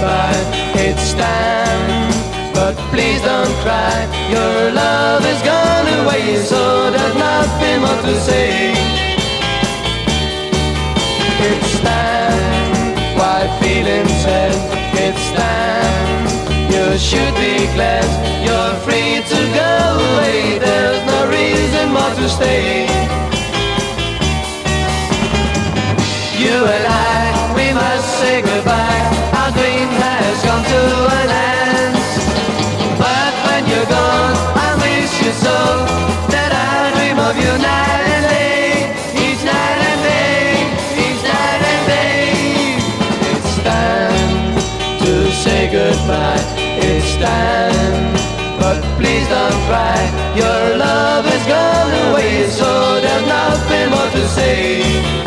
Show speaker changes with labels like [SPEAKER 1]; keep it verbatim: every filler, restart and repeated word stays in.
[SPEAKER 1] goodbye. It's time, but please don't cry. Your love has gone away, so there's nothing more to say. It's time, why feeling sad? It's time, you should be glad. You're free to go away, there's no reason more to stay. You and I, we must say goodbye. Our dream has come to an end. But when you're gone, I miss you so that I dream of you night and day. Each night and day, each night and day. It's time to say goodbye. It's time, but please don't cry. Your love has gone away, so there's nothing more to say.